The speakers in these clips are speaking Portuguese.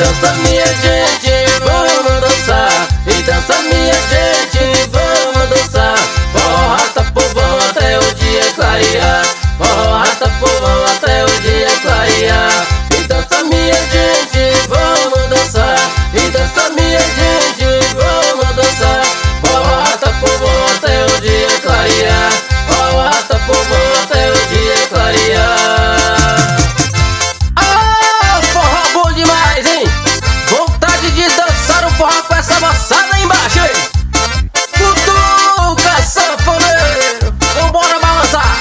dança minha gente, vamos dançar. E dança minha gente, vamos dançar. Forró arrasta povão até o dia clarear. Forró arrasta povão até o dia clarear. E dança minha gente, vamos dançar. E dança minha gente, vamos dançar. Forró arrasta povão até o dia clarear. Forró arrasta povão até o dia clarear. Ah, forró bom demais, hein? Vontade de dançar um forró com essa moçada aí embaixo, hein? Cutuca, sanfoneiro, vambora balançar.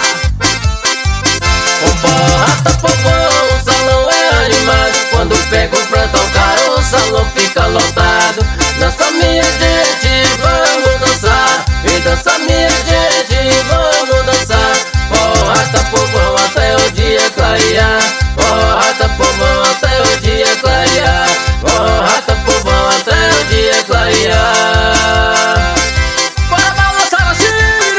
O forró arrasta povão, o salão é animado. Quando pegam pra tocar, o salão fica lotado. Dança minha gente, vamos dançar. E dança minha gente, vamos dançar. Forró arrasta povão até o dia clarear. Forró arrasta povão até o dia clarear. Forró arrasta povão até o dia clarear. Bora balançar assim.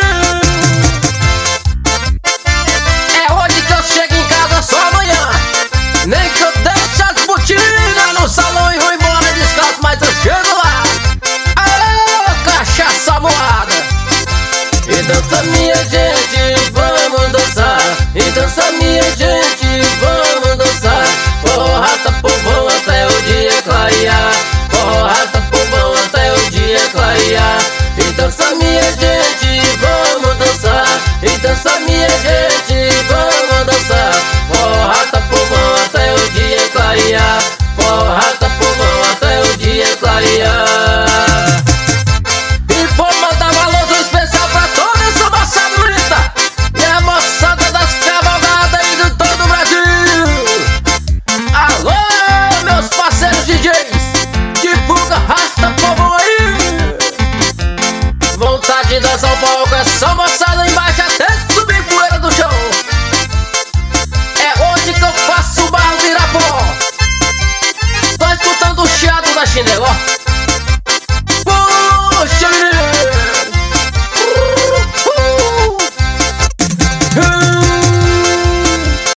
É hoje que eu chego em casa só amanhã. Nem que eu deixe as botinas no salão e vou embora descalço, mas eu chego lá. Aê, cachaça moada. E dança minha gente, vamos dançar. E dança minha gente, vamos dançar. Forró arrasta povão até o dia clarear. Forró arrasta povão até o dia clarear. E dança minha gente, vamos dançar. E dança minha gente, vamos dançar. Forró arrasta povão até o dia clarear. Forró arrasta povão até o dia clarear. E vou mandar um alôzão especial pra toda essa moçada bonita e a moçada das cavalgadas aí de todo o Brasil. Alô, meus parceiros DJs, divulga, arrasta povão aí. Vontade de dançar um forró com essa moçada aí embaixo até subir poeira do chão. É hoje que eu faço o barro virar pó. Tô escutando o chiado da chineló.